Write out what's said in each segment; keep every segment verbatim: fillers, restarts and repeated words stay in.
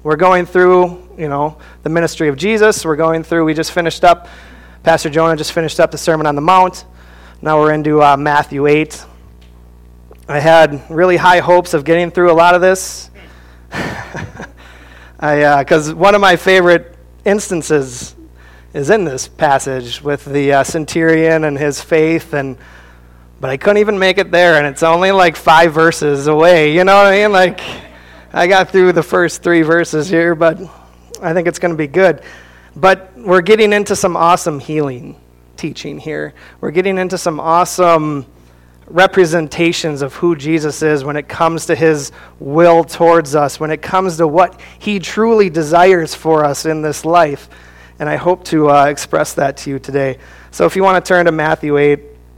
we're going through, you know, the ministry of Jesus. We're going through, we just finished up, Pastor Jonah just finished up the Sermon on the Mount. Now we're into uh, Matthew eight. I had really high hopes of getting through a lot of this. I because uh, one of my favorite instances is in this passage with the uh, centurion and his faith, and but I couldn't even make it there, and it's only like five verses away. You know what I mean? Like, I got through the first three verses here, but I think it's going to be good. But we're getting into some awesome healing teaching here. We're getting into some awesome representations of who Jesus is when it comes to his will towards us, when it comes to what he truly desires for us in this life. And I hope to uh, express that to you today. So if you want to turn to Matthew eight,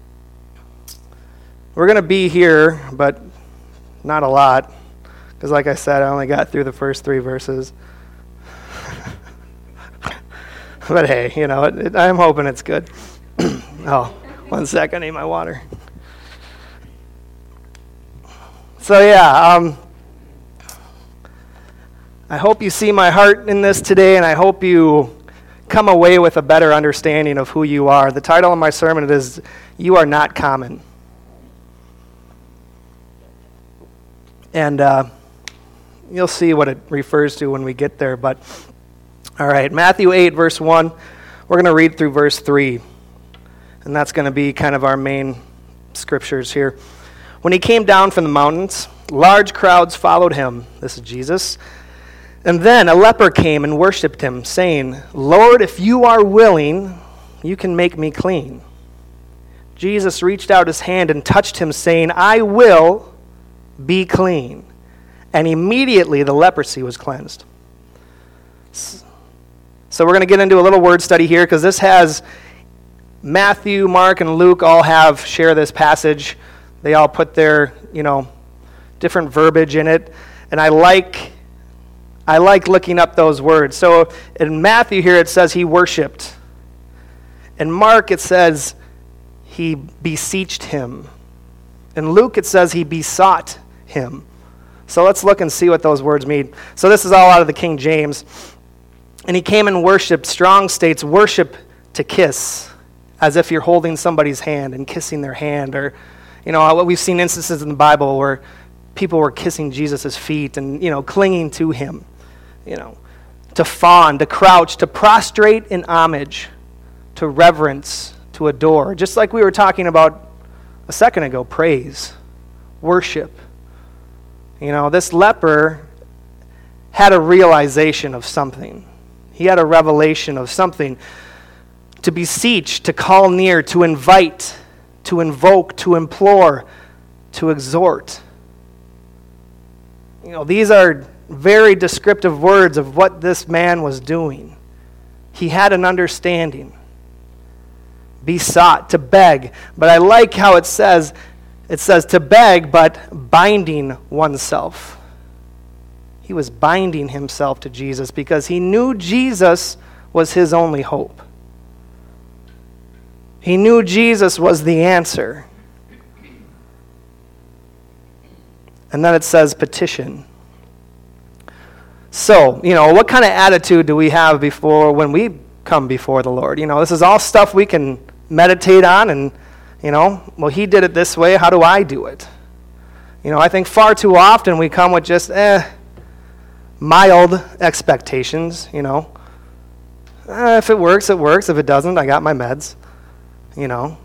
we're going to be here, but not a lot, because like I said, I only got through the first three verses. But hey, you know, it, it, I'm hoping it's good. Oh, one sec, I need my water. So yeah, um, I hope you see my heart in this today, and I hope you come away with a better understanding of who you are. The title of my sermon is, You Are Not Common. And uh, you'll see what it refers to when we get there. But, all right, Matthew eight, verse one. We're going to read through verse three. And that's going to be kind of our main scriptures here. When he came down from the mountains, large crowds followed him. This is Jesus. And then a leper came and worshipped him, saying, Lord, if you are willing, you can make me clean. Jesus reached out his hand and touched him, saying, I will be clean. And immediately the leprosy was cleansed. So we're going to get into a little word study here, because this has Matthew, Mark, and Luke all have share this passage. They all put their, you know, different verbiage in it. And I like I like looking up those words. So in Matthew here it says he worshipped. In Mark it says he beseeched him. In Luke it says he besought him. So let's look and see what those words mean. So this is all out of the King James. And he came and worshipped. Strong states worship to kiss, as if you're holding somebody's hand and kissing their hand. Or, you know, we've seen instances in the Bible where people were kissing Jesus' feet and, you know, clinging to him. You know, to fawn, to crouch, to prostrate in homage, to reverence, to adore. Just like we were talking about a second ago, praise, worship. You know, this leper had a realization of something. He had a revelation of something. To beseech, to call near, to invite, to invoke, to implore, to exhort. You know, these are very descriptive words of what this man was doing. He had an understanding. Besought, to beg. But I like how it says, it says to beg, but binding oneself. He was binding himself to Jesus because he knew Jesus was his only hope. He knew Jesus was the answer. And then it says petition. So, you know, what kind of attitude do we have before when we come before the Lord? You know, this is all stuff we can meditate on and, you know, well, he did it this way, how do I do it? You know, I think far too often we come with just, eh, mild expectations, you know. Eh, if it works, it works. If it doesn't, I got my meds, you know.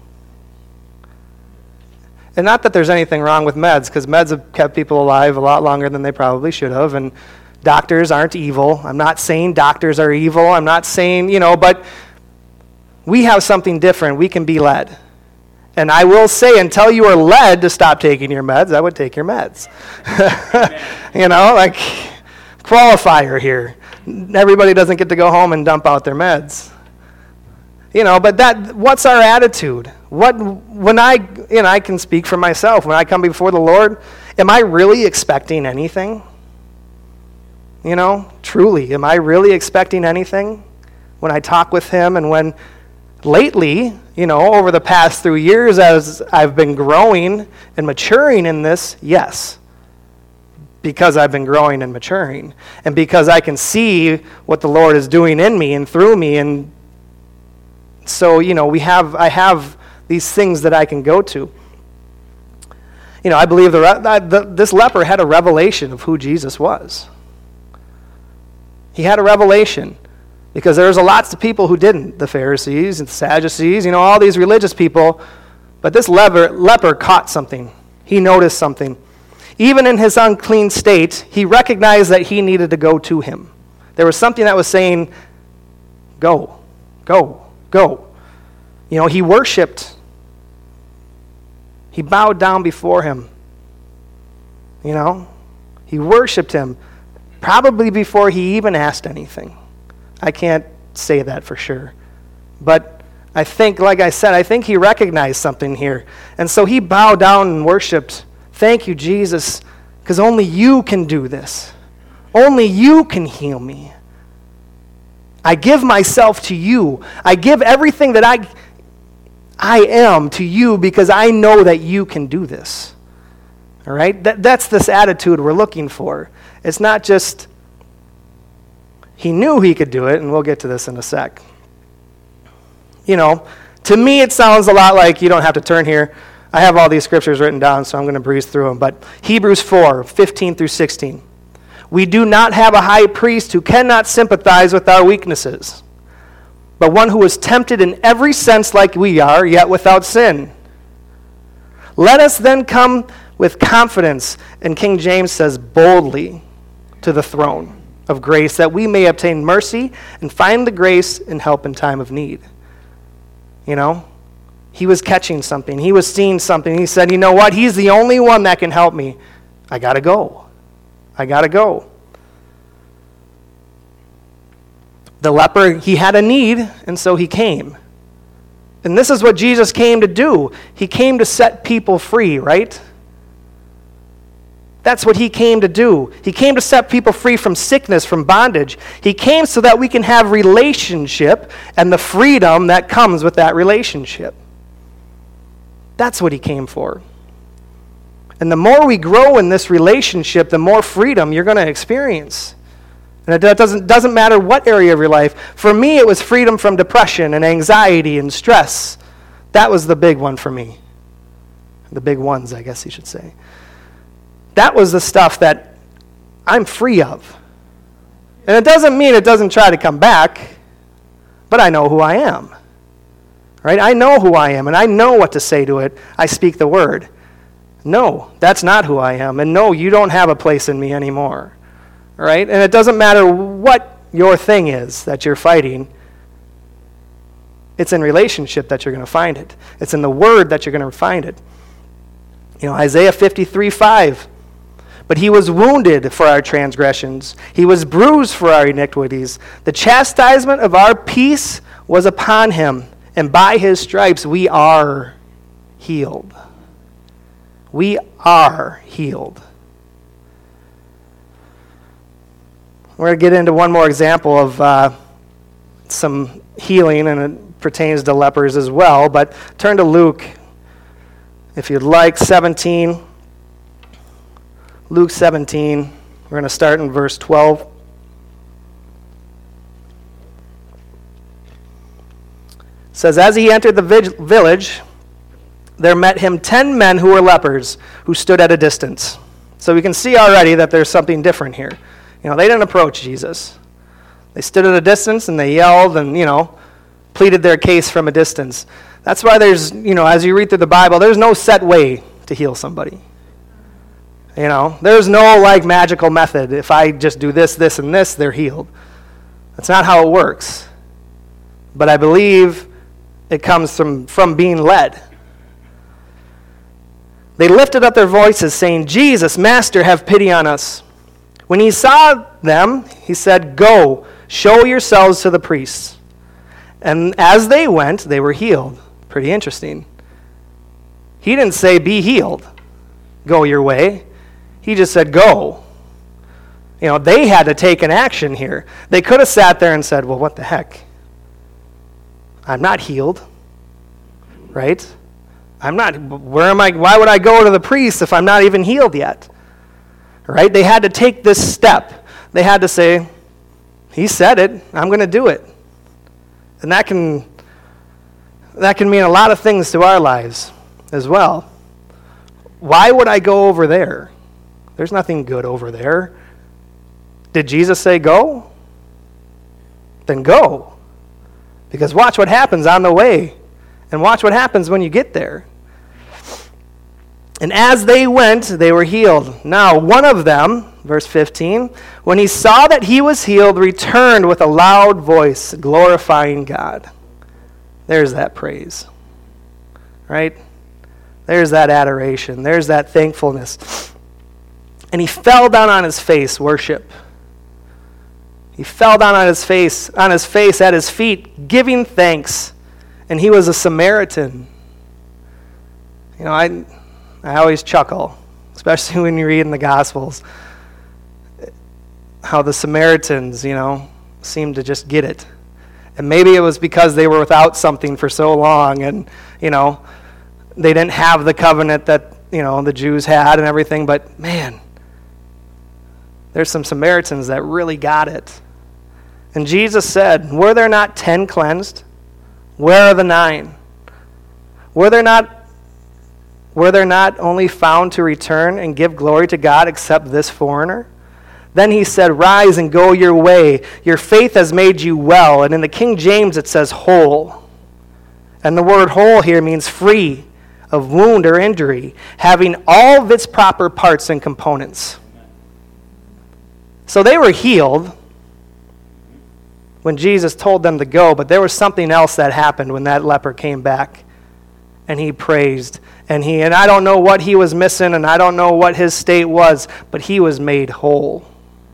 And not that there's anything wrong with meds, because meds have kept people alive a lot longer than they probably should have, and doctors aren't evil. I'm not saying doctors are evil. I'm not saying, you know, but we have something different. We can be led. And I will say, until you are led to stop taking your meds, I would take your meds. You know, like, qualifier here. Everybody doesn't get to go home and dump out their meds. You know, but that, what's our attitude? What, when I, you know, I can speak for myself. When I come before the Lord, am I really expecting anything? You know, truly, am I really expecting anything when I talk with him? And when lately, you know, over the past three years as I've been growing and maturing in this, yes. because I've been growing and maturing, and because I can see what the Lord is doing in me and through me. And so, you know, we have I have these things that I can go to. You know, I believe the, the, this leper had a revelation of who Jesus was. He had a revelation, because there's a lots of people who didn't, the Pharisees and the Sadducees, you know, all these religious people. But this leper, leper caught something. He noticed something. Even in his unclean state, he recognized that he needed to go to him. There was something that was saying, go, go, go. You know, he worshiped. He bowed down before him. You know, he worshiped him, probably before he even asked anything. I can't say that for sure. But I think, like I said, I think he recognized something here. And so he bowed down and worshiped. Thank you, Jesus, because only you can do this. Only you can heal me. I give myself to you. I give everything that I, I am to you, because I know that you can do this. All right? That, that's this attitude we're looking for. It's not just he knew he could do it, and we'll get to this in a sec. You know, to me it sounds a lot like, you don't have to turn here. I have all these scriptures written down, so I'm going to breeze through them. But Hebrews four, fifteen through sixteen. We do not have a high priest who cannot sympathize with our weaknesses, but one who was tempted in every sense like we are, yet without sin. Let us then come with confidence, and King James says boldly, to the throne of grace, that we may obtain mercy and find the grace and help in time of need. You know, he was catching something. He was seeing something. He said, you know what? He's the only one that can help me. I got to go. I got to go. The leper, he had a need, and so he came. And this is what Jesus came to do. He came to set people free, right? That's what he came to do. He came to set people free from sickness, from bondage. He came so that we can have relationship and the freedom that comes with that relationship. That's what he came for. And the more we grow in this relationship, the more freedom you're going to experience. And it doesn't, doesn't matter what area of your life. For me, it was freedom from depression and anxiety and stress. That was the big one for me. The big ones, I guess you should say. That was the stuff that I'm free of. And it doesn't mean it doesn't try to come back, but I know who I am. Right? I know who I am, and I know what to say to it. I speak the word. No, that's not who I am. And no, you don't have a place in me anymore. Right? And it doesn't matter what your thing is that you're fighting. It's in relationship that you're going to find it. It's in the word that you're going to find it. You know, Isaiah fifty-three five. But he was wounded for our transgressions. He was bruised for our iniquities. The chastisement of our peace was upon him, and by his stripes we are healed. We are healed. We're going to get into one more example of uh, some healing, and it pertains to lepers as well. But turn to Luke, if you'd like, seventeen. Luke seventeen, we're going to start in verse twelve. It says, as he entered the village, there met him ten men who were lepers, who stood at a distance. So we can see already that there's something different here. You know, they didn't approach Jesus. They stood at a distance and they yelled and, you know, pleaded their case from a distance. That's why there's, you know, as you read through the Bible, there's no set way to heal somebody. You know, there's no like magical method. If I just do this, this, and this, they're healed. That's not how it works. But I believe it comes from, from being led. They lifted up their voices, saying, Jesus, Master, have pity on us. When he saw them, he said, go, show yourselves to the priests. And as they went, they were healed. Pretty interesting. He didn't say, be healed. Go your way. He just said, go. You know, they had to take an action here. They could have sat there and said, well, what the heck? I'm not healed. Right? I'm not, where am I, why would I go to the priest if I'm not even healed yet? right? They had to take this step. They had to say, he said it, I'm going to do it. And that can that can mean a lot of things to our lives as well. Why would I go over there? There's nothing good over there. Did Jesus say go? Then go. Because watch what happens on the way. And watch what happens when you get there. And as they went, they were healed. Now, one of them, verse fifteen, when he saw that he was healed, returned with a loud voice, glorifying God. There's that praise. Right? There's that adoration. There's that thankfulness. And he fell down on his face, worship. He fell down on his face, on his face at his feet, giving thanks. And he was a Samaritan. You know, I I always chuckle, especially when you read in the Gospels, how the Samaritans, you know, seem to just get it. And maybe it was because they were without something for so long, and, you know, they didn't have the covenant that, you know, the Jews had and everything, but man, there's some Samaritans that really got it. And Jesus said, were there not ten cleansed? Where are the nine? Were there not were there not only found to return and give glory to God except this foreigner? Then he said, rise and go your way. Your faith has made you well. And in the King James it says whole. And the word whole here means free of wound or injury, having all of its proper parts and components. So they were healed when Jesus told them to go, but there was something else that happened when that leper came back. And he praised. And he and I don't know what he was missing, and I don't know what his state was, but he was made whole.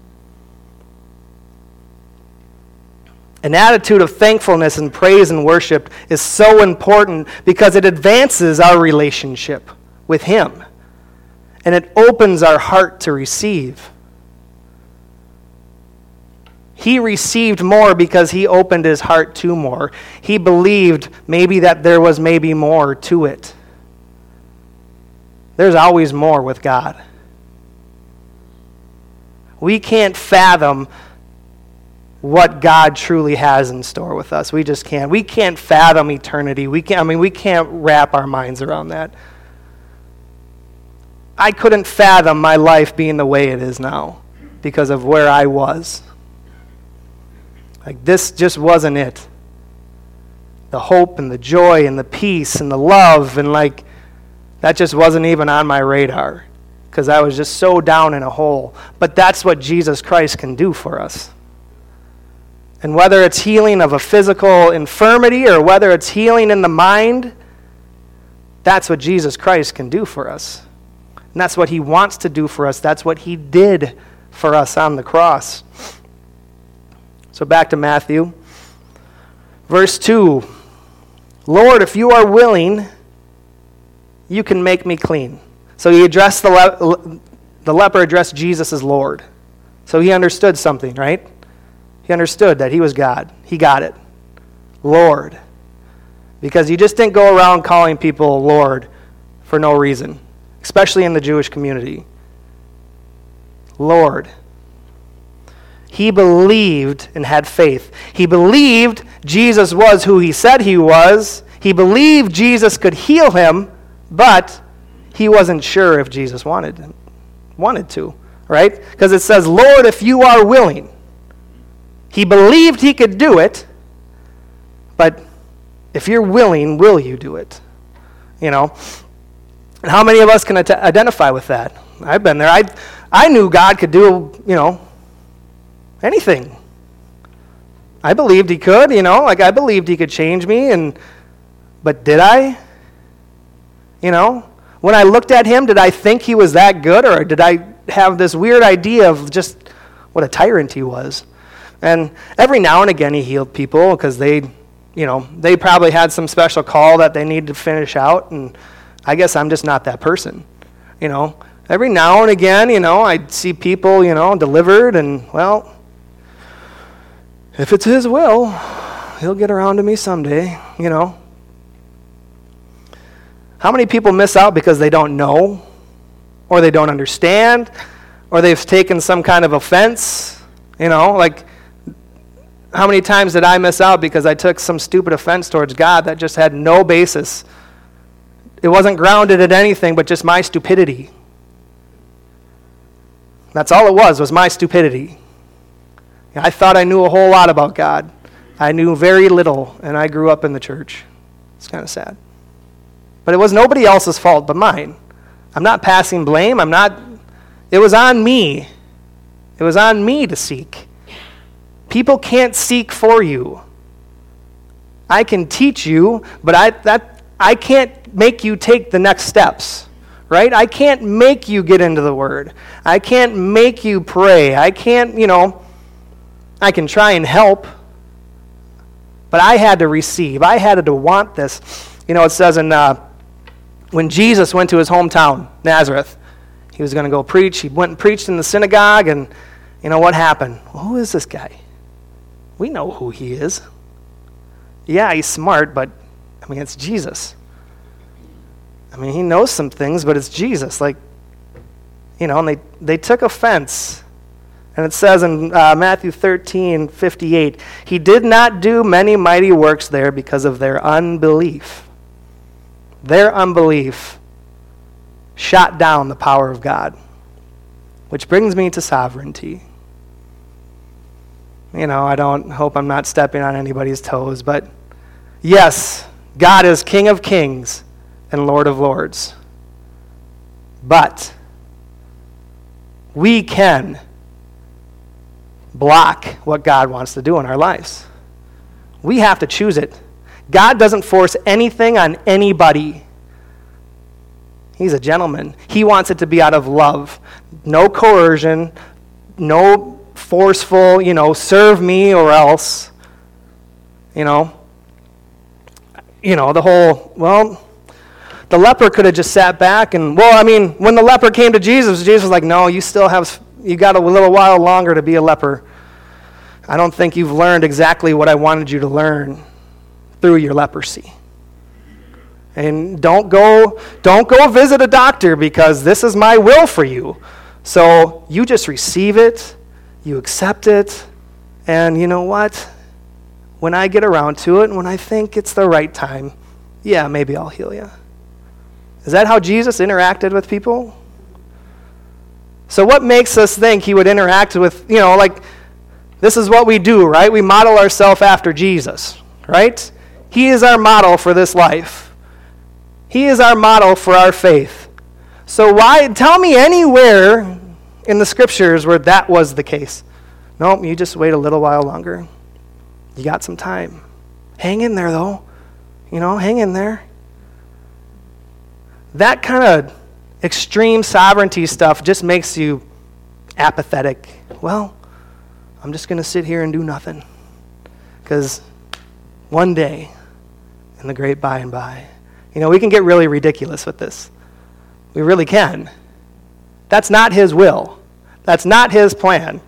An attitude of thankfulness and praise and worship is so important because it advances our relationship with him. And it opens our heart to receive. He received more because he opened his heart to more. He believed maybe that there was maybe more to it. There's always more with God. We can't fathom what God truly has in store with us. We just can't. We can't fathom eternity. We can't, I mean, we can't wrap our minds around that. I couldn't fathom my life being the way it is now because of where I was. Like, this just wasn't it. The hope and the joy and the peace and the love, and like, that just wasn't even on my radar because I was just so down in a hole. But that's what Jesus Christ can do for us. And whether it's healing of a physical infirmity or whether it's healing in the mind, that's what Jesus Christ can do for us. And that's what he wants to do for us. That's what he did for us on the cross. So back to Matthew. Verse two. Lord, if you are willing, you can make me clean. So he addressed the, le- the leper addressed Jesus as Lord. So he understood something, right? He understood that he was God. He got it. Lord. Because he just didn't go around calling people Lord for no reason, especially in the Jewish community. Lord. He believed and had faith. He believed Jesus was who he said he was. He believed Jesus could heal him, but he wasn't sure if Jesus wanted wanted to, right? Because it says, Lord, if you are willing. He believed he could do it, but if you're willing, will you do it? You know? And how many of us can at- identify with that? I've been there. I I knew God could do, you know, anything. I believed he could, you know, like I believed he could change me, and but did I? You know, when I looked at him, did I think he was that good, or did I have this weird idea of just what a tyrant he was? And every now and again he healed people because they, you know, they probably had some special call that they needed to finish out, and I guess I'm just not that person, you know. Every now and again, you know, I'd see people, you know, delivered, and, well, if it's his will, he'll get around to me someday, you know. How many people miss out because they don't know, or they don't understand, or they've taken some kind of offense. You know, like, how many times did I miss out because I took some stupid offense towards God that just had no basis? It wasn't grounded in anything but just my stupidity. That's all it was, was my stupidity. I thought I knew a whole lot about God. I knew very little, and I grew up in the church. It's kind of sad. But it was nobody else's fault but mine. I'm not passing blame. I'm not, it was on me. It was on me to seek. People can't seek for you. I can teach you, but I that I can't make you take the next steps, right? I can't make you get into the Word. I can't make you pray. I can't, you know, I can try and help, but I had to receive. I had to want this. You know, it says in, uh, when Jesus went to his hometown, Nazareth, he was going to go preach. He went and preached in the synagogue, and you know what happened? Well, who is this guy? We know who he is. Yeah, he's smart, but, I mean, it's Jesus. I mean, he knows some things, but it's Jesus. Like, you know, and they, they took offense. And it says in uh, Matthew thirteen fifty-eight, he did not do many mighty works there because of their unbelief. Their unbelief shot down the power of God. Which brings me to sovereignty. You know, I don't hope I'm not stepping on anybody's toes, but yes, God is King of kings and Lord of lords. But we can block what God wants to do in our lives. We have to choose it. God doesn't force anything on anybody. He's a gentleman. He wants it to be out of love. No coercion, no forceful, you know, serve me or else. You know, you know, the whole, well, the leper could have just sat back and, well, I mean, when the leper came to Jesus, Jesus was like, no, you still have, you got a little while longer to be a leper. I don't think you've learned exactly what I wanted you to learn through your leprosy. And don't go, don't go visit a doctor because this is my will for you. So you just receive it, you accept it, and you know what? When I get around to it, when I think it's the right time, yeah, maybe I'll heal you. Is that how Jesus interacted with people? So what makes us think he would interact with, you know, like, this is what we do, right? We model ourselves after Jesus, right? He is our model for this life. He is our model for our faith. So why, tell me anywhere in the scriptures where that was the case. Nope, you just wait a little while longer. You got some time. Hang in there, though. You know, hang in there. That kind of extreme sovereignty stuff just makes you apathetic. Well, I'm just going to sit here and do nothing. Because one day, in the great by and by, you know, we can get really ridiculous with this. We really can. That's not his will. That's not his plan.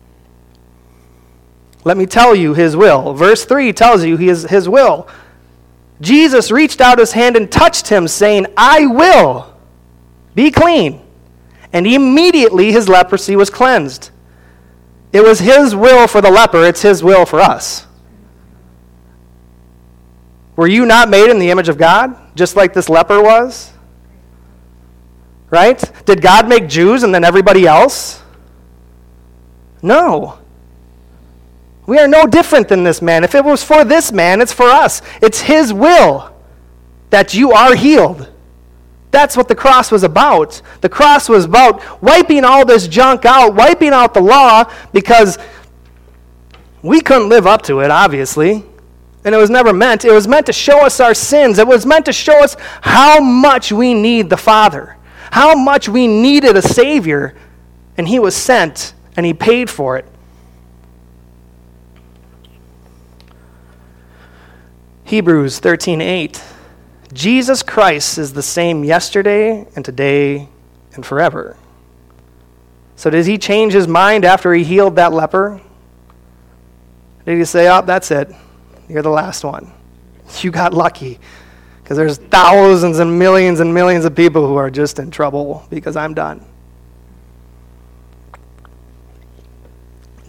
Let me tell you his will. Verse three tells you his, his will. Jesus reached out his hand and touched him, saying, I will be clean. And immediately his leprosy was cleansed. It was his will for the leper. It's his will for us. Were you not made in the image of God, just like this leper was? Right? Did God make Jews and then everybody else? No. We are no different than this man. If it was for this man, it's for us. It's his will that you are healed. That's what the cross was about. The cross was about wiping all this junk out, wiping out the law, because we couldn't live up to it, obviously. And it was never meant. It was meant to show us our sins. It was meant to show us how much we need the Father, how much we needed a Savior, and he was sent, and he paid for it. Hebrews thirteen eight. Jesus Christ is the same yesterday and today and forever. So did he change his mind after he healed that leper? Did he say, oh, that's it. You're the last one. You got lucky. Because there's thousands and millions and millions of people who are just in trouble because I'm done.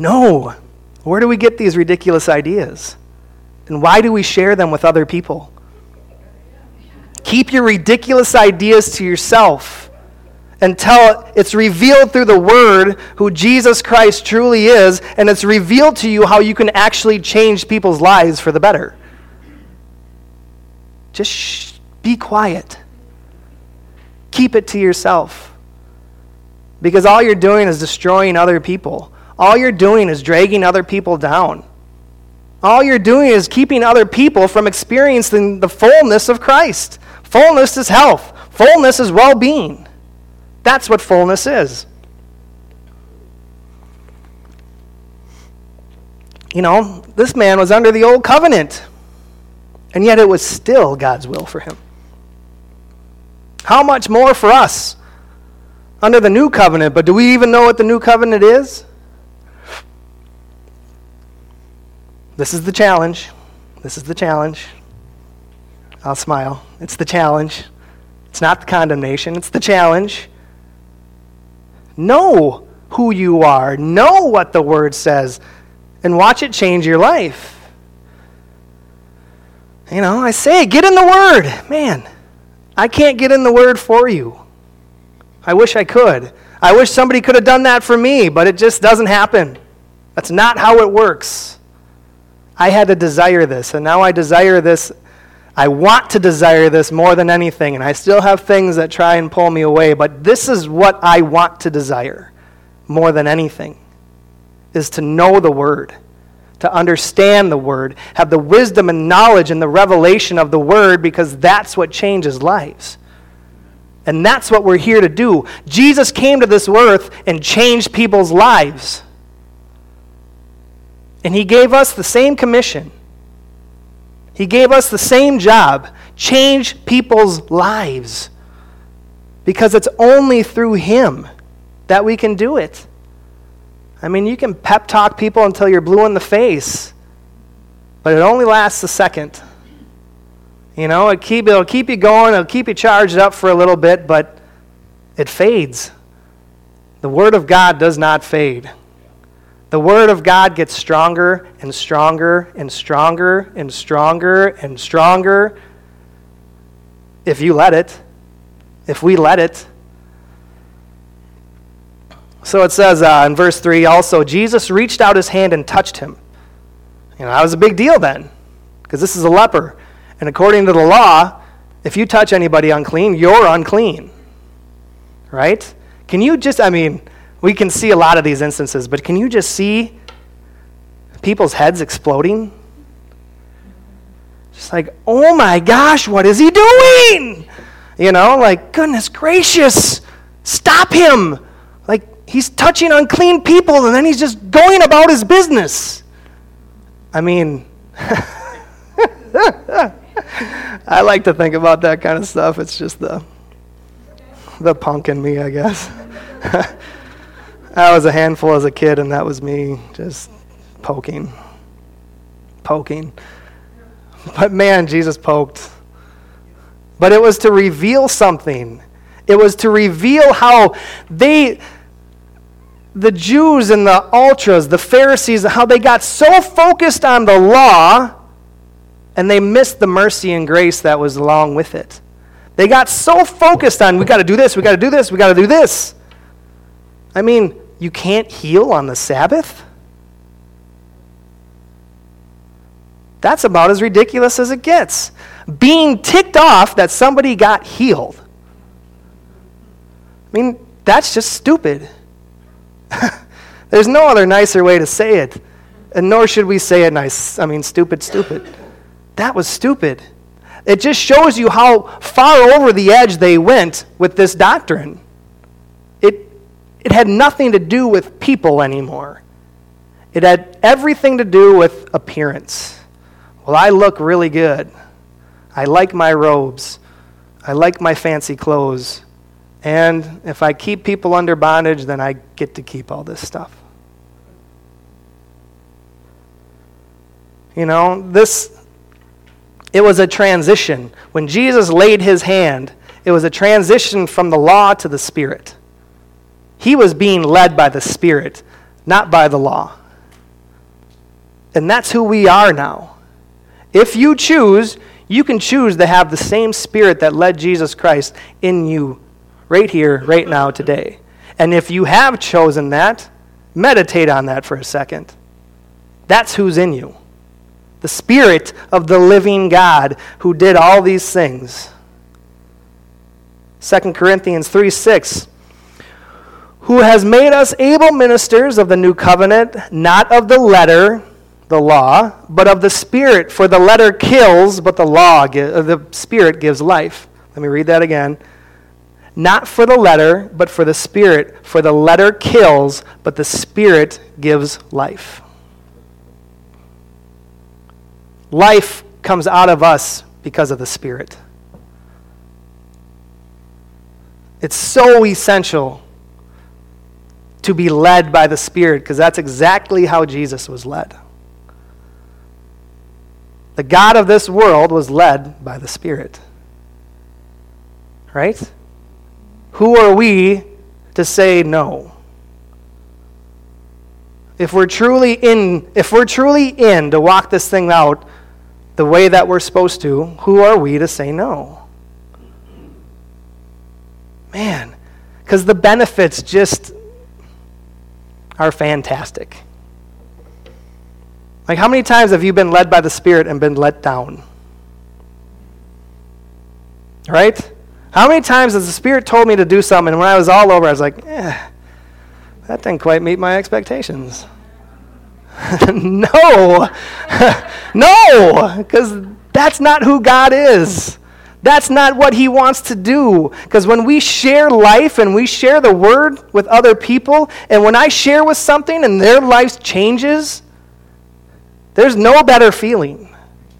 No. Where do we get these ridiculous ideas? And why do we share them with other people? Keep your ridiculous ideas to yourself until it's revealed through the Word who Jesus Christ truly is, and it's revealed to you how you can actually change people's lives for the better. Just shh, be quiet. Keep it to yourself. Because all you're doing is destroying other people. All you're doing is dragging other people down. All you're doing is keeping other people from experiencing the fullness of Christ. Fullness is health. Fullness is well-being. That's what fullness is. You know, this man was under the old covenant, and yet it was still God's will for him. How much more for us under the new covenant? But do we even know what the new covenant is? This is the challenge. This is the challenge. I'll smile. It's the challenge. It's not the condemnation. It's the challenge. Know who you are. Know what the Word says. And watch it change your life. You know, I say, get in the Word. Man, I can't get in the Word for you. I wish I could. I wish somebody could have done that for me, but it just doesn't happen. That's not how it works. I had to desire this, and now I desire this. I want to desire this more than anything, and I still have things that try and pull me away, but this is what I want to desire more than anything, is to know the Word, to understand the Word, have the wisdom and knowledge and the revelation of the Word, because that's what changes lives. And that's what we're here to do. Jesus came to this earth and changed people's lives. And he gave us the same commission. He gave us the same job. Change people's lives. Because it's only through him that we can do it. I mean, you can pep talk people until you're blue in the face, but it only lasts a second. You know, it keep, it'll keep you going, it'll keep you charged up for a little bit, but it fades. The Word of God does not fade. The Word of God gets stronger and stronger and stronger and stronger and stronger if you let it, if we let it. So it says uh, in verse three, also, Jesus reached out his hand and touched him. You know, that was a big deal then, because this is a leper. And according to the law, if you touch anybody unclean, you're unclean. Right? Can you just, I mean, we can see a lot of these instances, but can you just see people's heads exploding? Just like, oh my gosh, what is he doing? You know, like, goodness gracious, stop him. Like, he's touching unclean people, and then he's just going about his business. I mean, I like to think about that kind of stuff. It's just the, the punk in me, I guess. I was a handful as a kid, and that was me just poking. Poking. But man, Jesus poked. But it was to reveal something. It was to reveal how they, the Jews and the ultras, the Pharisees, how they got so focused on the law, and they missed the mercy and grace that was along with it. They got so focused on, we got to do this, we got to do this, we got to do this. I mean, you can't heal on the Sabbath? That's about as ridiculous as it gets. Being ticked off that somebody got healed. I mean, that's just stupid. There's no other nicer way to say it. And nor should we say it nice. I mean, stupid, stupid. That was stupid. It just shows you how far over the edge they went with this doctrine. It, it had nothing to do with people anymore. It had everything to do with appearance. Well, I look really good. I like my robes. I like my fancy clothes. And if I keep people under bondage, then I get to keep all this stuff. You know, this, it was a transition. When Jesus laid his hand, it was a transition from the law to the Spirit. He was being led by the Spirit, not by the law. And that's who we are now. If you choose, you can choose to have the same Spirit that led Jesus Christ in you right here, right now, today. And if you have chosen that, meditate on that for a second. That's who's in you. The Spirit of the living God who did all these things. Second Corinthians three six. Who has made us able ministers of the new covenant, not of the letter, the law, but of the Spirit. For the letter kills, but the law, the Spirit gives life. Let me read that again. Not for the letter, but for the Spirit. For the letter kills, but the Spirit gives life. Life comes out of us because of the Spirit. It's so essential to be led by the Spirit, because that's exactly how Jesus was led. The God of this world was led by the Spirit. Right? Who are we to say no? If we're truly in, if we're truly in to walk this thing out the way that we're supposed to, who are we to say no? Man, because the benefits just are fantastic. Like, how many times have you been led by the Spirit and been let down? Right? How many times has the Spirit told me to do something, and when I was all over, I was like, eh, that didn't quite meet my expectations. No. No, because that's not who God is. That's not what he wants to do. Because when we share life and we share the word with other people, and when I share with something and their life changes, there's no better feeling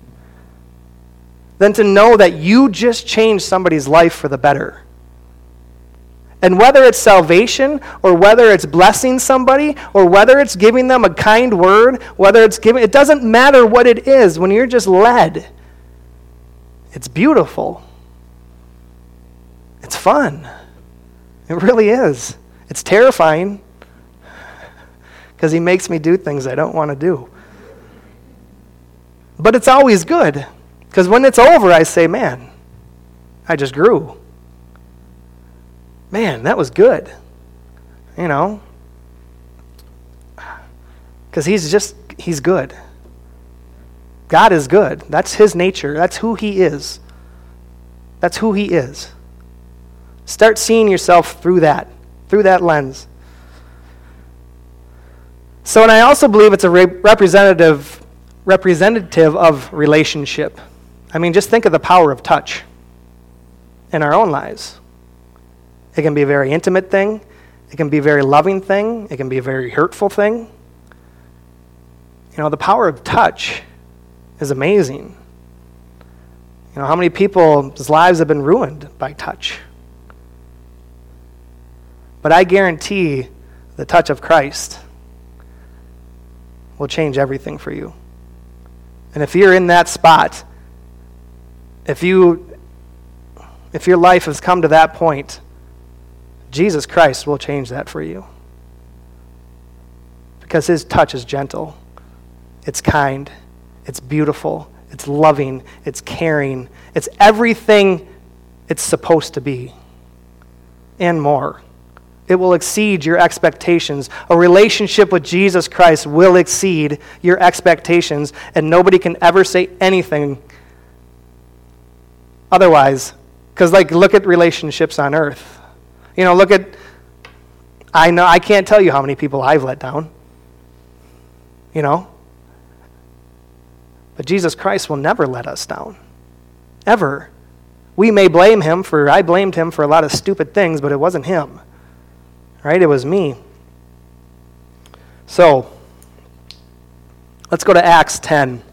than to know that you just changed somebody's life for the better. And whether it's salvation, or whether it's blessing somebody, or whether it's giving them a kind word, whether it's giving, it doesn't matter what it is when you're just led. It's beautiful. It's fun. It really is. It's terrifying because he makes me do things I don't want to do. But it's always good because when it's over, I say, man, I just grew. Man, that was good. You know? Because he's just, he's good. God is good. That's his nature. That's who he is. That's who he is. Start seeing yourself through that, through that lens. So, and I also believe it's a re- representative, representative of relationship. I mean, just think of the power of touch in our own lives. It can be a very intimate thing. It can be a very loving thing. It can be a very hurtful thing. You know, the power of touch is amazing. You know, how many people's lives have been ruined by touch? But I guarantee the touch of Christ will change everything for you. And if you're in that spot, if you, if your life has come to that point, Jesus Christ will change that for you. Because his touch is gentle. It's kind. It's beautiful, it's loving, it's caring, it's everything it's supposed to be, and more. It will exceed your expectations. A relationship with Jesus Christ will exceed your expectations, and nobody can ever say anything otherwise. Because, like, look at relationships on earth. You know, look at, I know, I can't tell you how many people I've let down. You know? But Jesus Christ will never let us down. Ever. We may blame him for, I blamed him for a lot of stupid things, but it wasn't him. Right? It was me. So, let's go to Acts ten.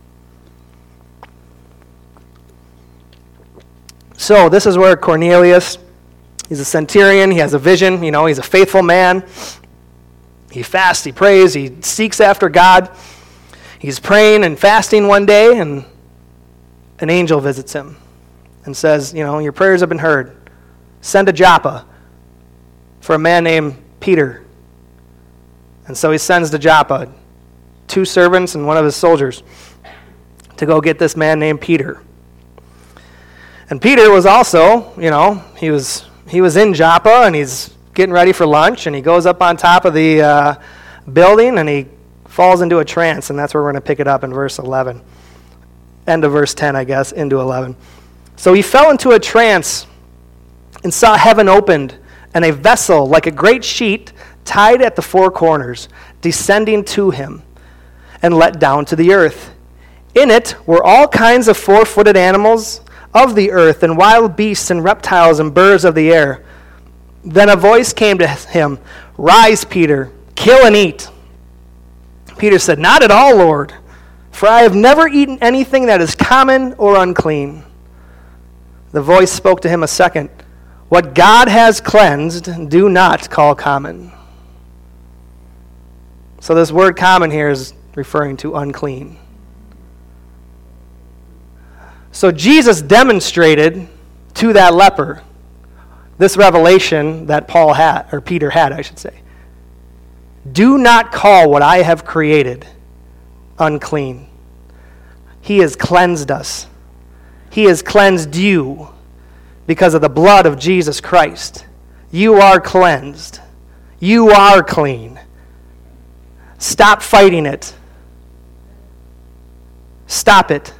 So, this is where Cornelius, he's a centurion, he has a vision, you know, he's a faithful man. He fasts, he prays, he seeks after God. He's praying and fasting one day, and an angel visits him and says, you know, your prayers have been heard. Send to Joppa for a man named Peter. And so he sends to Joppa two servants and one of his soldiers to go get this man named Peter. And Peter was also, you know, he was he was in Joppa, and he's getting ready for lunch, and he goes up on top of the uh, building, and he falls into a trance, and that's where we're going to pick it up in verse eleven. End of verse ten, I guess, into eleven. So he fell into a trance and saw heaven opened, and a vessel like a great sheet tied at the four corners, descending to him and let down to the earth. In it were all kinds of four-footed animals of the earth, and wild beasts and reptiles and birds of the air. Then a voice came to him, "Rise, Peter, kill and eat." Peter said, "Not at all, Lord, for I have never eaten anything that is common or unclean." The voice spoke to him a second, "What God has cleansed, do not call common." So this word common here is referring to unclean. So Jesus demonstrated to that leper this revelation that Paul had, or Peter had, I should say. Do not call what I have created unclean. He has cleansed us. He has cleansed you because of the blood of Jesus Christ. You are cleansed. You are clean. Stop fighting it. Stop it.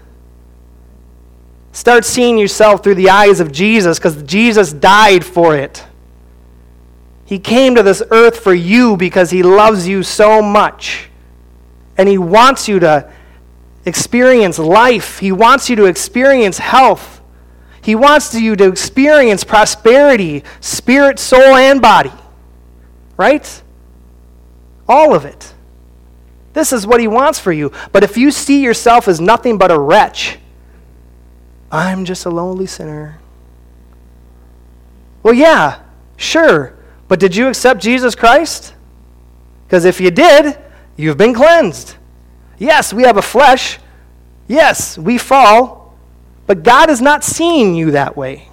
Start seeing yourself through the eyes of Jesus, because Jesus died for it. He came to this earth for you because he loves you so much. And he wants you to experience life. He wants you to experience health. He wants you to experience prosperity, spirit, soul, and body. Right? All of it. This is what he wants for you. But if you see yourself as nothing but a wretch, I'm just a lonely sinner. Well, yeah, sure. But did you accept Jesus Christ? Because if you did, you've been cleansed. Yes, we have a flesh. Yes, we fall. But God is not seeing you that way.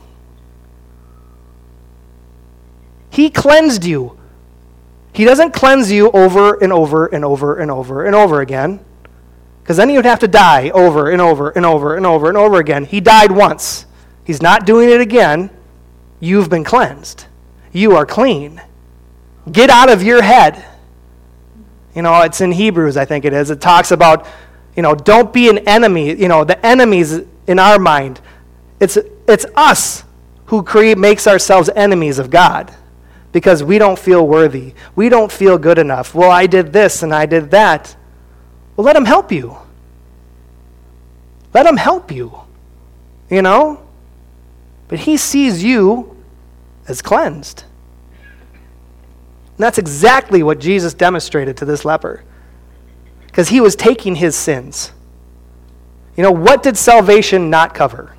He cleansed you. He doesn't cleanse you over and over and over and over and over again. Because then he would have to die over and over and over and over and over again. He died once. He's not doing it again. You've been cleansed. You are clean. Get out of your head. You know, it's in Hebrews, I think it is. It talks about, you know, don't be an enemy. You know, the enemies in our mind. It's it's us who create makes ourselves enemies of God. Because we don't feel worthy. We don't feel good enough. Well, I did this and I did that. Well, let him help you. Let him help you. You know? But he sees you as cleansed. And that's exactly what Jesus demonstrated to this leper. Because he was taking his sins. You know, what did salvation not cover?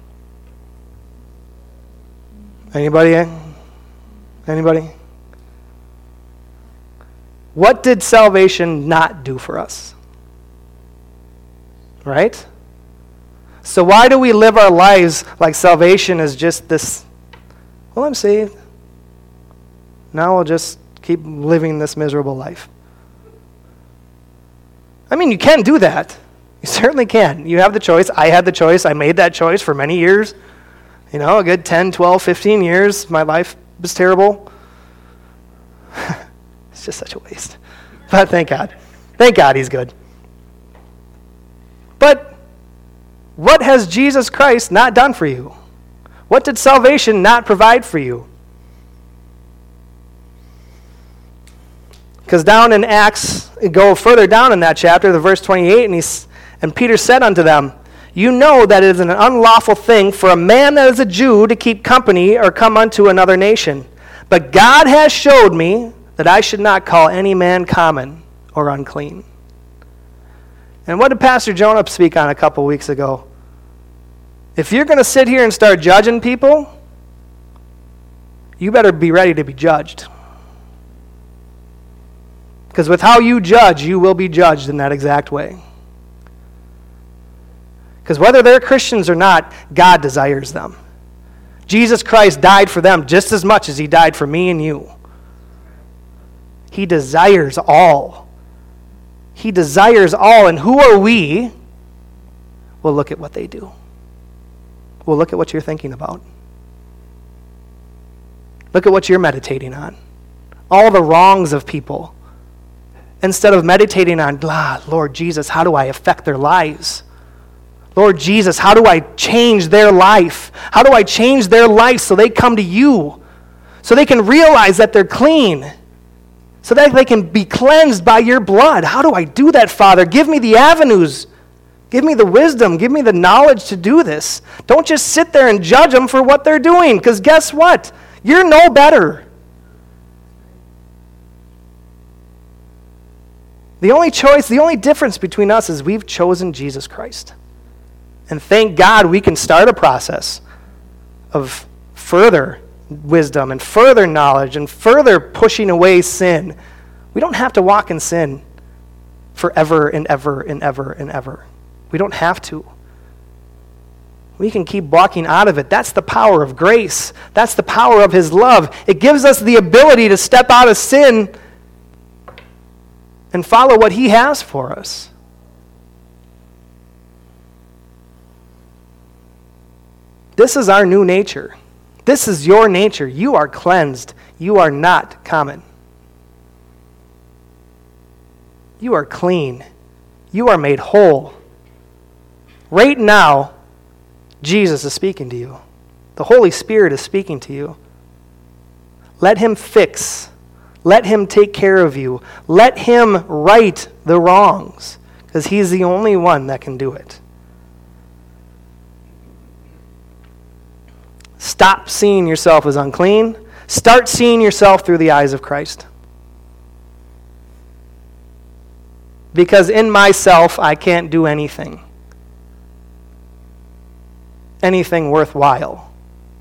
Anybody? Anybody? What did salvation not do for us? Right? So why do we live our lives like salvation is just this, well, I'm saved. Now I'll just keep living this miserable life. I mean, you can do that. You certainly can. You have the choice. I had the choice. I made that choice for many years. You know, a good ten, twelve, fifteen years. My life was terrible. It's just such a waste. But thank God. Thank God he's good. But what has Jesus Christ not done for you? What did salvation not provide for you? Because down in Acts, go further down in that chapter, the verse twenty-eight, and, he's, and Peter said unto them, you know that it is an unlawful thing for a man that is a Jew to keep company or come unto another nation. But God has showed me that I should not call any man common or unclean. And what did Pastor Jonah speak on a couple weeks ago? If you're going to sit here and start judging people, you better be ready to be judged. Because with how you judge, you will be judged in that exact way. Because whether they're Christians or not, God desires them. Jesus Christ died for them just as much as he died for me and you. He desires all. He desires all. And who are we? Well, look at what they do. Well, look at what you're thinking about. Look at what you're meditating on. All the wrongs of people. Instead of meditating on, ah, Lord Jesus, how do I affect their lives? Lord Jesus, how do I change their life? How do I change their life so they come to you? So they can realize that they're clean. So that they can be cleansed by your blood. How do I do that, Father? Give me the avenues. Give me the wisdom. Give me the knowledge to do this. Don't just sit there and judge them for what they're doing, because guess what? You're no better. The only choice, the only difference between us is we've chosen Jesus Christ. And thank God we can start a process of further wisdom and further knowledge and further pushing away sin. We don't have to walk in sin forever and ever and ever and ever. We don't have to. We can keep walking out of it. That's the power of grace. That's the power of his love. It gives us the ability to step out of sin and follow what he has for us. This is our new nature. This is your nature. You are cleansed. You are not common. You are clean. You are made whole. Right now, Jesus is speaking to you. The Holy Spirit is speaking to you. Let him fix. Let him take care of you. Let him right the wrongs, because he's the only one that can do it. Stop seeing yourself as unclean. Start seeing yourself through the eyes of Christ. Because in myself, I can't do anything. Anything worthwhile.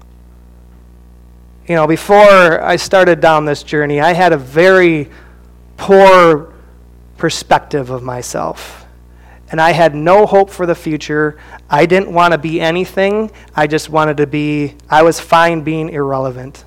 You know, before I started down this journey, I had a very poor perspective of myself. And I had no hope for the future. I didn't want to be anything. I just wanted to be, I was fine being irrelevant.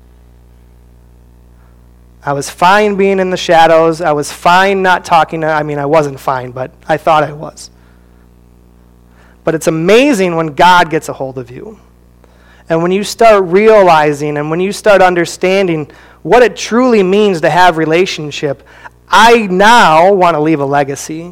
I was fine being in the shadows. I was fine not talking to, I mean, I wasn't fine, but I thought I was. But it's amazing when God gets a hold of you. And when you start realizing and when you start understanding what it truly means to have relationship, I now want to leave a legacy.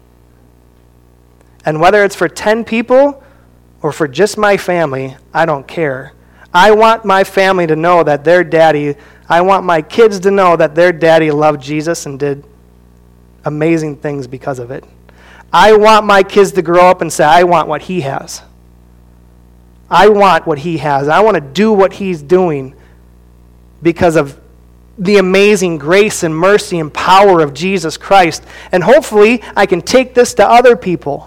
And whether it's for ten people or for just my family, I don't care. I want my family to know that their daddy, I want my kids to know that their daddy loved Jesus and did amazing things because of it. I want my kids to grow up and say, I want what he has. I want what he has. I want to do what he's doing because of the amazing grace and mercy and power of Jesus Christ. And hopefully I can take this to other people.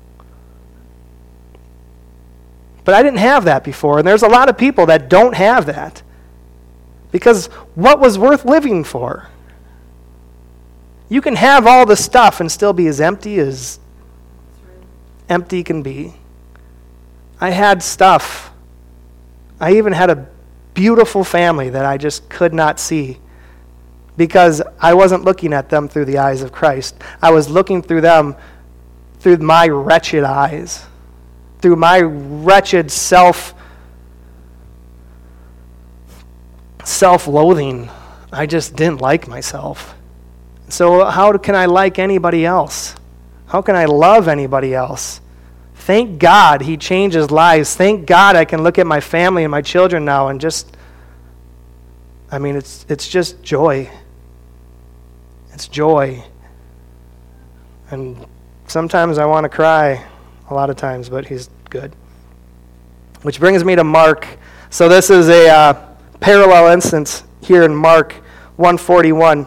But I didn't have that before, and there's a lot of people that don't have that. Because what was worth living for? You can have all the stuff and still be as empty as empty can be. I had stuff. I even had a beautiful family that I just could not see because I wasn't looking at them through the eyes of Christ. I was looking through them through my wretched eyes. Through my wretched self, self-loathing. I just didn't like myself. So how can I like anybody else? How can I love anybody else? Thank God he changes lives. Thank God I can look at my family and my children now and just, I mean, it's it's just joy. It's joy. And sometimes I want to cry. A lot of times, but he's good. Which brings me to Mark. So this is a uh, parallel instance here in Mark one forty-one.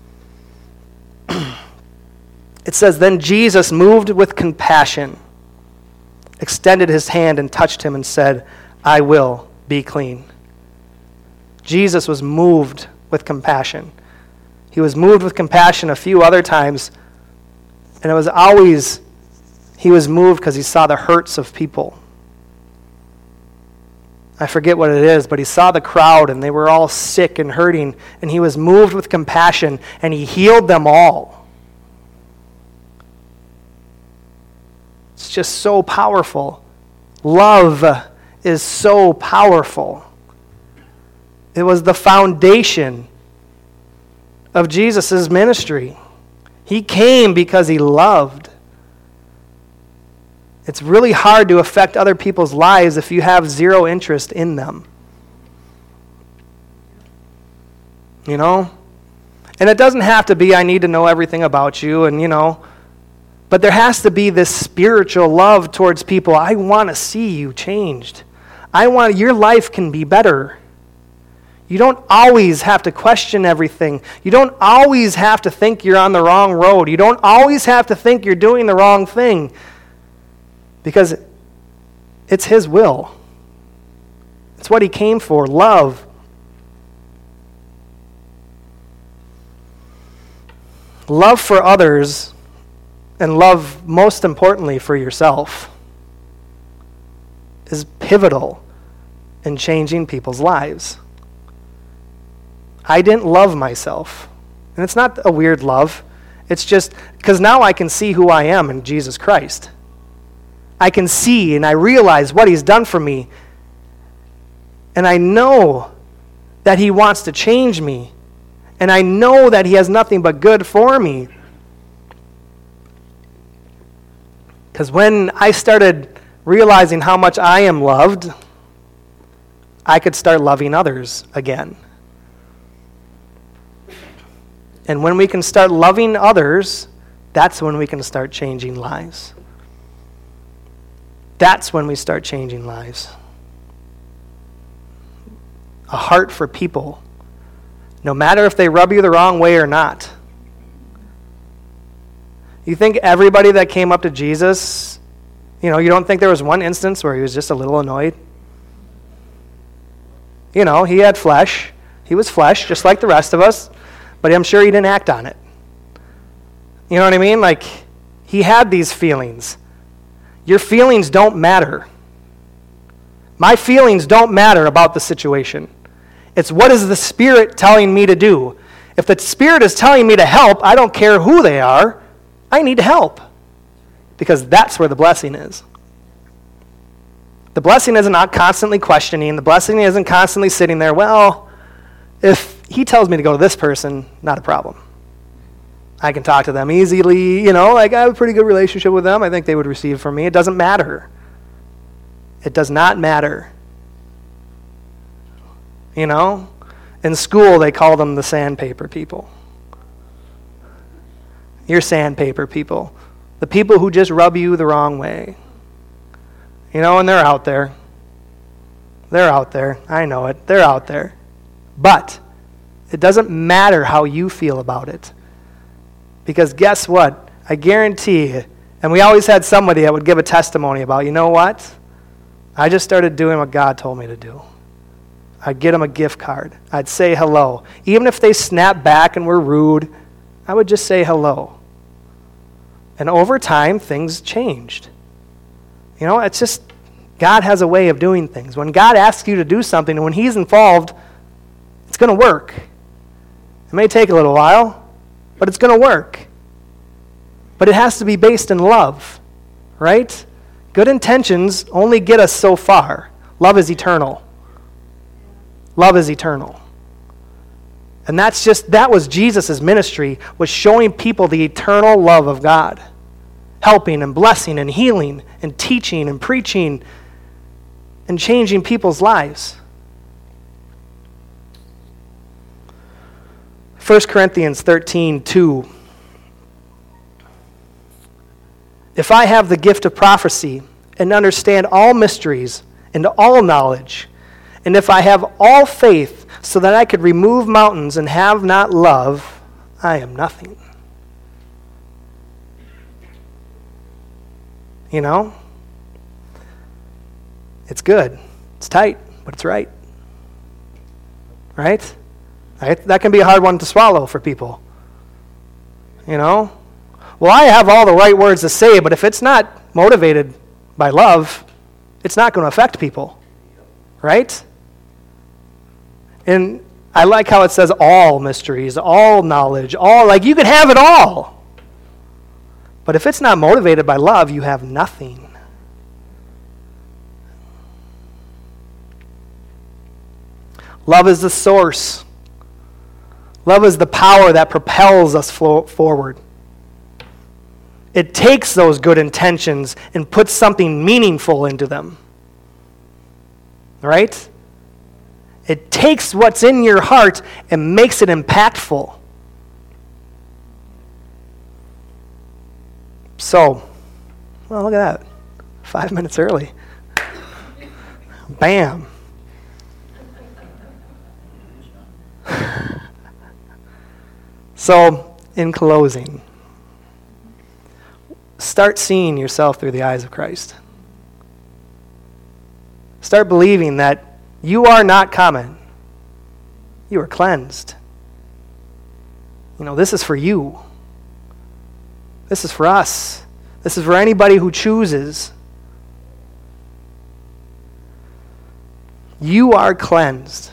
It says, Then Jesus, moved with compassion, extended his hand and touched him and said, I will be clean. Jesus was moved with compassion. He was moved with compassion a few other times, and it was always he was moved because he saw the hurts of people. I forget what it is, but he saw the crowd and they were all sick and hurting, and he was moved with compassion and he healed them all. It's just so powerful. Love is so powerful. It was the foundation of Jesus' ministry. He came because he loved. It's really hard to affect other people's lives if you have zero interest in them. You know? And it doesn't have to be, I need to know everything about you, and you know, but there has to be this spiritual love towards people. I want to see you changed. I want, your life can be better. You don't always have to question everything. You don't always have to think you're on the wrong road. You don't always have to think you're doing the wrong thing. Because it's his will. It's what he came for, love. Love for others, and love, most importantly, for yourself, is pivotal in changing people's lives. I didn't love myself. And it's not a weird love. It's just because now I can see who I am in Jesus Christ. I can see and I realize what he's done for me. And I know that he wants to change me. And I know that he has nothing but good for me. Because when I started realizing how much I am loved, I could start loving others again. And when we can start loving others, that's when we can start changing lives. That's when we start changing lives. A heart for people, no matter if they rub you the wrong way or not. You think everybody that came up to Jesus, you know, you don't think there was one instance where he was just a little annoyed? You know, he had flesh. He was flesh, just like the rest of us. But I'm sure he didn't act on it. You know what I mean? Like, he had these feelings. Your feelings don't matter. My feelings don't matter about the situation. It's what is the Spirit telling me to do. If the Spirit is telling me to help, I don't care who they are. I need to help. Because that's where the blessing is. The blessing isn't not constantly questioning. The blessing isn't constantly sitting there, well, if he tells me to go to this person, not a problem. I can talk to them easily, you know, like I have a pretty good relationship with them. I think they would receive from me. It doesn't matter. It does not matter. You know, in school they call them the sandpaper people. You're sandpaper people. The people who just rub you the wrong way. You know, and they're out there. They're out there. I know it. They're out there. But it doesn't matter how you feel about it. Because guess what? I guarantee you, and we always had somebody that would give a testimony about, you know what? I just started doing what God told me to do. I'd get them a gift card. I'd say hello. Even if they snapped back and were rude, I would just say hello. And over time, things changed. You know, it's just, God has a way of doing things. When God asks you to do something, and when he's involved, it's going to work. It may take a little while, but it's going to work. But it has to be based in love, right? Good intentions only get us so far. Love is eternal. Love is eternal. And that's just, that was Jesus' ministry, was showing people the eternal love of God. Helping and blessing and healing and teaching and preaching and changing people's lives. First Corinthians thirteen two. If I have the gift of prophecy and understand all mysteries and all knowledge, and if I have all faith so that I could remove mountains and have not love, I am nothing. You know? It's good. It's tight, but it's right. Right? Right? That can be a hard one to swallow for people. You know? Well, I have all the right words to say, but if it's not motivated by love, it's not going to affect people. Right? And I like how it says all mysteries, all knowledge, all, like you could have it all. But if it's not motivated by love, you have nothing. Love is the source. Love is the power that propels us flo- forward. It takes those good intentions and puts something meaningful into them. Right? It takes what's in your heart and makes it impactful. So, well, look at that. Five minutes early. Bam. So, in closing, start seeing yourself through the eyes of Christ. Start believing that you are not common. You are cleansed. You know, this is for you. This is for us. This is for anybody who chooses. You are cleansed.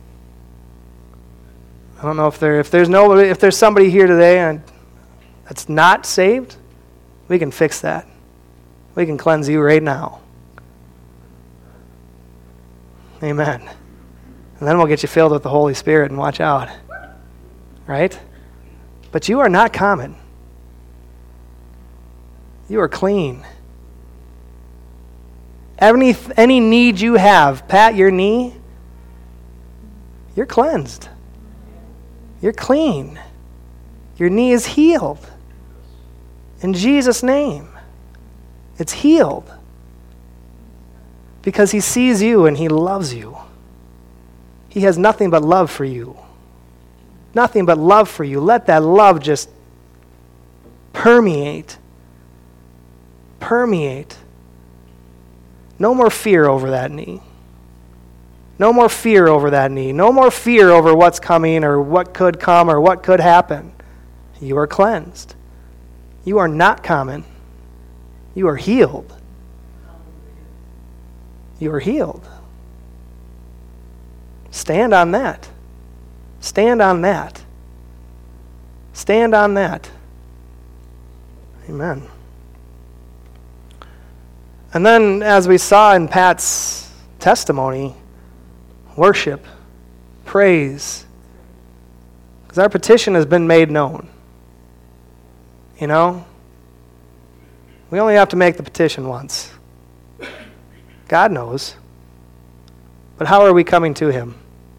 I don't know if there if there's nobody if there's somebody here today and that's not saved, we can fix that. We can cleanse you right now. Amen. And then we'll get you filled with the Holy Spirit and watch out. Right? But you are not common. You are clean. Any, any need you have, pat your knee, you're cleansed. You're clean. Your knee is healed. In Jesus' name. It's healed. Because he sees you and he loves you. He has nothing but love for you. Nothing but love for you. Let that love just permeate. Permeate. No more fear over that knee. No more fear over that knee. No more fear over what's coming or what could come or what could happen. You are cleansed. You are not common. You are healed. You are healed. Stand on that. Stand on that. Stand on that. Amen. And then, as we saw in Pat's testimony, worship, praise, because our petition has been made known. You know? We only have to make the petition once. God knows. But how are we coming to him?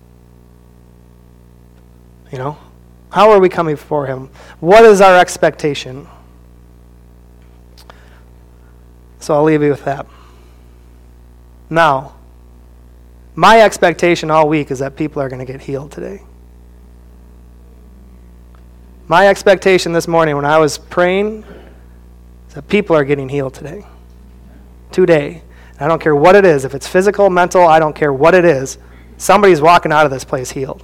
You know? How are we coming before him? What is our expectation? So I'll leave you with that. Now, my expectation all week is that people are going to get healed today. My expectation this morning when I was praying is that people are getting healed today. Today. I don't care what it is. If it's physical, mental, I don't care what it is. Somebody's walking out of this place healed.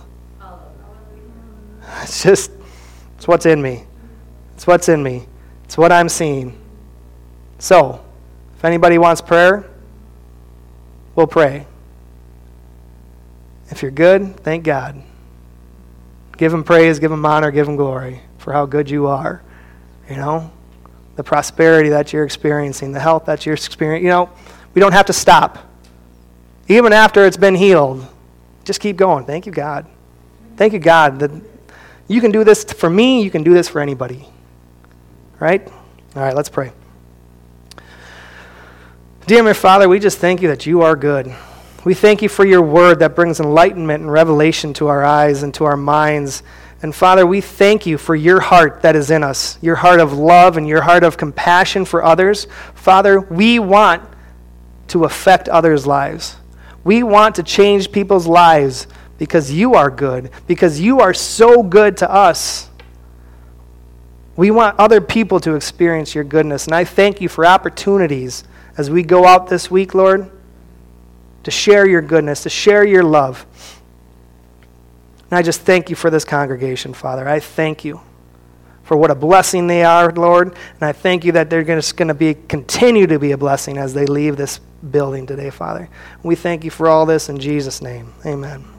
It's just, it's what's in me. It's what's in me. It's what I'm seeing. So, if anybody wants prayer, we'll pray. If you're good, thank God. Give him praise, give him honor, give him glory for how good you are. You know, the prosperity that you're experiencing, the health that you're experiencing. You know, we don't have to stop. Even after it's been healed, just keep going. Thank you, God. Thank you, God, that you can do this for me, you can do this for anybody. Right? All right, let's pray. Dear my Father, we just thank you that you are good. We thank you for your word that brings enlightenment and revelation to our eyes and to our minds. And Father, we thank you for your heart that is in us, your heart of love and your heart of compassion for others. Father, we want to affect others' lives. We want to change people's lives because you are good, because you are so good to us. We want other people to experience your goodness. And I thank you for opportunities as we go out this week, Lord, to share your goodness, to share your love. And I just thank you for this congregation, Father. I thank you for what a blessing they are, Lord. And I thank you that they're just going to be continue to be a blessing as they leave this building today, Father. We thank you for all this in Jesus' name. Amen.